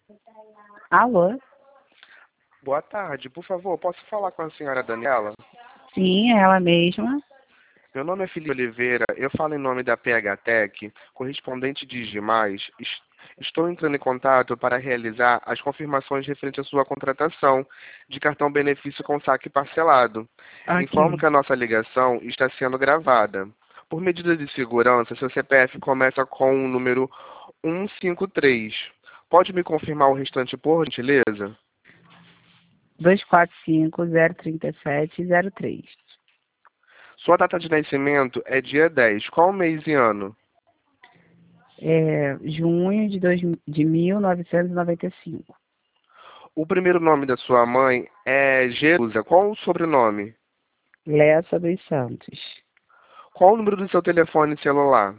Alô? Boa tarde, por favor, posso falar com a senhora Daniela? Sim, é ela mesma. Meu nome é Felipe Oliveira, eu falo em nome da PHTech, correspondente de Digimais. Estou entrando em contato para realizar as confirmações referentes à sua contratação de cartão benefício com saque parcelado. Informo Ok. que a nossa ligação está sendo gravada. Por medida de segurança, seu CPF começa com o número 153. Pode me confirmar o restante, por gentileza? 245-037-03. Sua data de nascimento é dia 10. Qual mês e ano? É, junho de 1995. O primeiro nome da sua mãe é Jerusa. Qual o sobrenome? Lessa dos Santos. Qual o número do seu telefone celular?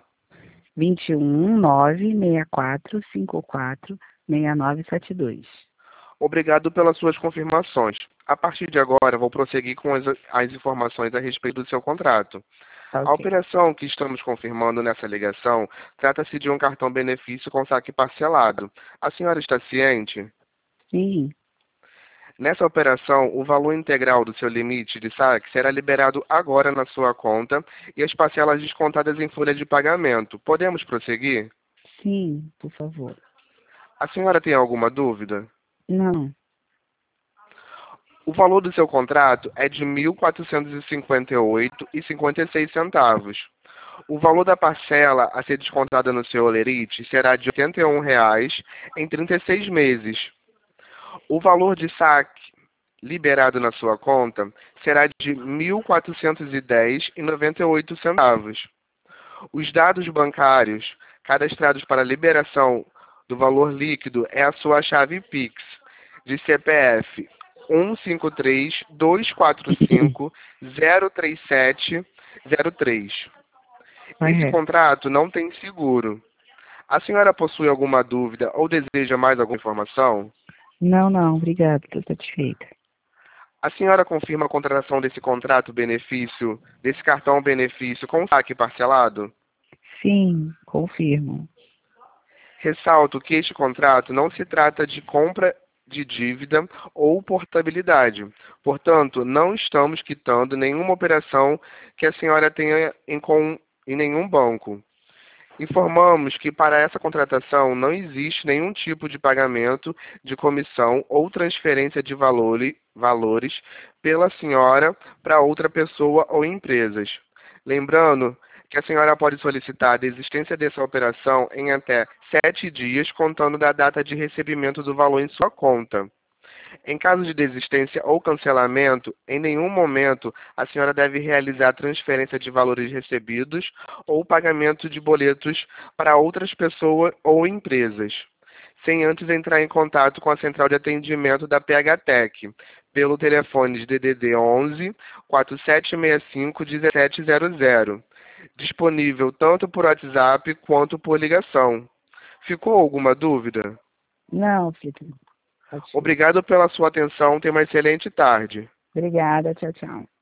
21-96454-6972. Obrigado pelas suas confirmações. A partir de agora, vou prosseguir com as informações a respeito do seu contrato. A Ok. operação que estamos confirmando nessa ligação trata-se de um cartão benefício com saque parcelado. A senhora está ciente? Sim, Nessa operação, o valor integral do seu limite de saque será liberado agora na sua conta e as parcelas descontadas em folha de pagamento. Podemos prosseguir? sim, por favor. A senhora tem alguma dúvida? Não, O valor do seu contrato é de R$ 1.458,56. O valor da parcela a ser descontada no seu holerite será de R$ 81,00 em 36 meses. O valor de saque liberado na sua conta será de R$ 1.410,98. Os dados bancários cadastrados para liberação do valor líquido é a sua chave Pix de CPF 153-245-03703. Esse correto. contrato não tem seguro. A senhora possui alguma dúvida ou deseja mais alguma informação? Não, não, obrigada, estou satisfeita. A senhora confirma a contratação desse contrato benefício, desse cartão benefício com saque parcelado? Sim, confirmo. Ressalto que este contrato não se trata de compra de dívida ou portabilidade. Portanto, não estamos quitando nenhuma operação que a senhora tenha em nenhum banco. Informamos que para essa contratação não existe nenhum tipo de pagamento de comissão ou transferência de valores pela senhora para outra pessoa ou empresas. Lembrando que a senhora pode solicitar a desistência dessa operação em até 7 dias, contando da data de recebimento do valor em sua conta. Em caso de desistência ou cancelamento, em nenhum momento a senhora deve realizar transferência de valores recebidos ou pagamento de boletos para outras pessoas ou empresas, sem antes entrar em contato com a central de atendimento da PHTech, pelo telefone de DDD 11 4765 1700, disponível tanto por WhatsApp quanto por ligação. Ficou alguma dúvida? Não, Felipe, satisfeita. Obrigado pela sua atenção. Tenha uma excelente tarde. Obrigada, tchau, tchau.